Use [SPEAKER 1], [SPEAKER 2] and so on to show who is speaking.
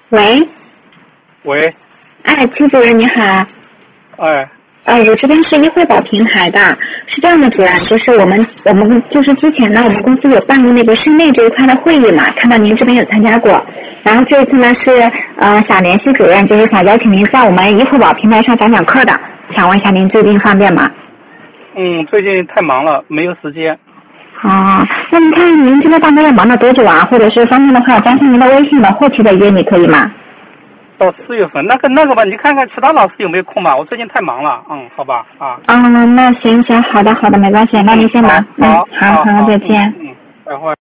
[SPEAKER 1] 喂。
[SPEAKER 2] 喂。
[SPEAKER 1] 哎，齐主任你好。
[SPEAKER 2] 哎。
[SPEAKER 1] 我这边是医惠保平台的，是这样的主任，就是我们就是之前呢，我们公司有办过那个室内这一块的会议嘛，看到您这边有参加过，然后这一次呢是想联系主任，就是想邀请您在我们医惠保平台上讲课的，想问一下您最近方便吗？
[SPEAKER 2] 最近太忙了，没有时间。
[SPEAKER 1] 那您看您这个大概要忙到多久啊？或者是方便的话，加上您的微信的，后期的约你可以吗？
[SPEAKER 2] 到4月份，那个吧，你看看其他老师有没有空吧？我最近太忙了，好吧，
[SPEAKER 1] 那行，好的，没关系，那您先忙，好，再见。
[SPEAKER 2] 待会儿。